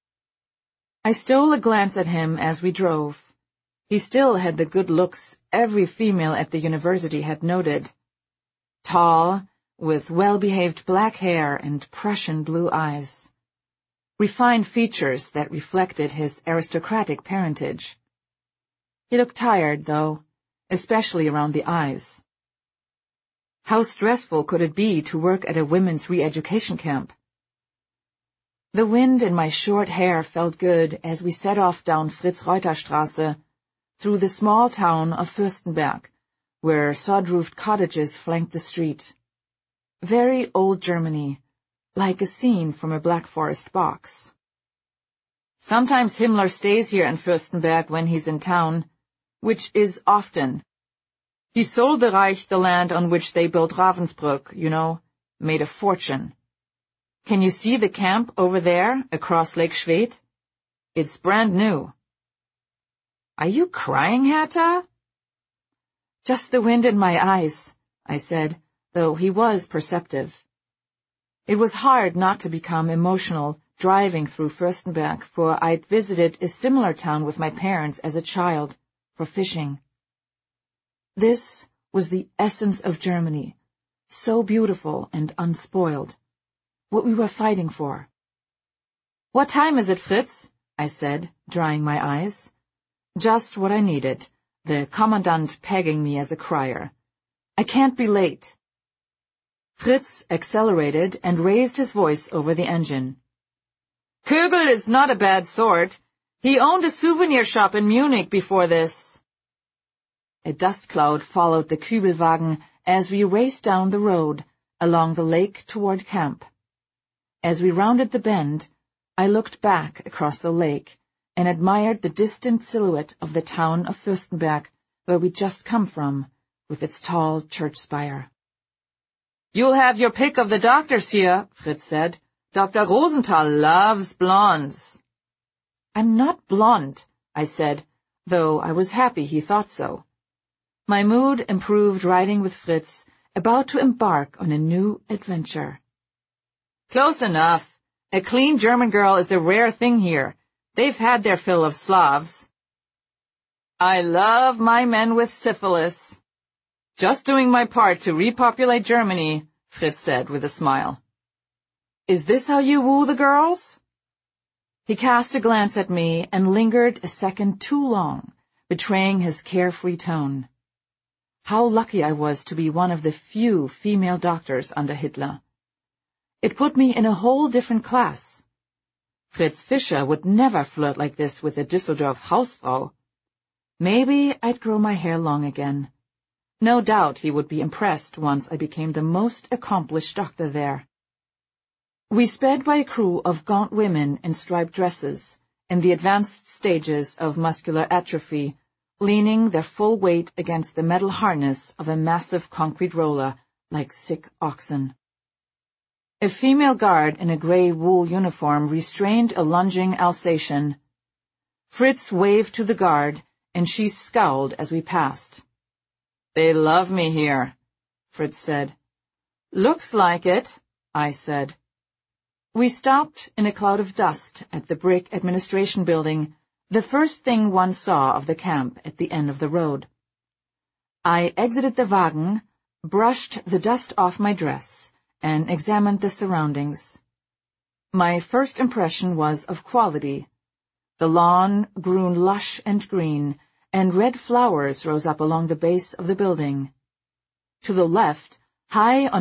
I stole a glance at him as we drove. He still had the good looks every female at the university had noted. Tall, with well-behaved black hair and Prussian blue eyes. Refined features that reflected his aristocratic parentage. He looked tired, though, especially around the eyes. How stressful could it be to work at a women's re-education camp? The wind in my short hair felt good as we set off down Fritz-Reuter-Straße, through the small town of Fürstenberg, where sod-roofed cottages flanked the street. Very old Germany, like a scene from a Black Forest box. Sometimes Himmler stays here in Fürstenberg when he's in town, which is often. He sold the Reich the land on which they built Ravensbrück, you know, made a fortune. Can you see the camp over there, across Lake Schwedt? It's brand new. Are you crying, Hertha? Just the wind in my eyes, I said, though he was perceptive. It was hard not to become emotional driving through Fürstenberg, for I'd visited a similar town with my parents as a child, for fishing. This was the essence of Germany, so beautiful and unspoiled, what we were fighting for. "What time is it, Fritz?" I said, drying my eyes. Just what I needed, the commandant pegging me as a crier. "I can't be late." Fritz accelerated and raised his voice over the engine. "Kögel is not a bad sort. He owned a souvenir shop in Munich before this." A dust cloud followed the Kübelwagen as we raced down the road, along the lake toward camp. As we rounded the bend, I looked back across the lake and admired the distant silhouette of the town of Fürstenberg, where we'd just come from, with its tall church spire. "You'll have your pick of the doctors here," Fritz said. "Doctor Rosenthal loves blondes." "I'm not blonde," I said, though I was happy he thought so. My mood improved riding with Fritz, about to embark on a new adventure. "Close enough. A clean German girl is a rare thing here. They've had their fill of Slavs." "I love my men with syphilis." "Just doing my part to repopulate Germany," Fritz said with a smile. "Is this how you woo the girls?" He cast a glance at me and lingered a second too long, betraying his carefree tone. How lucky I was to be one of the few female doctors under Hitler. It put me in a whole different class. Fritz Fischer would never flirt like this with a Düsseldorf Hausfrau. Maybe I'd grow my hair long again. No doubt he would be impressed once I became the most accomplished doctor there. We sped by a crew of gaunt women in striped dresses, in the advanced stages of muscular atrophy, leaning their full weight against the metal harness of a massive concrete roller, like sick oxen. A female guard in a gray wool uniform restrained a lunging Alsatian. Fritz waved to the guard, and she scowled as we passed. "They love me here," Fritz said. "Looks like it," I said. We stopped in a cloud of dust at the brick administration building, the first thing one saw of the camp at the end of the road. I exited the wagon, brushed the dust off my dress, and examined the surroundings. My first impression was of quality. The lawn grew lush and green, and red flowers rose up along the base of the building. To the left, high on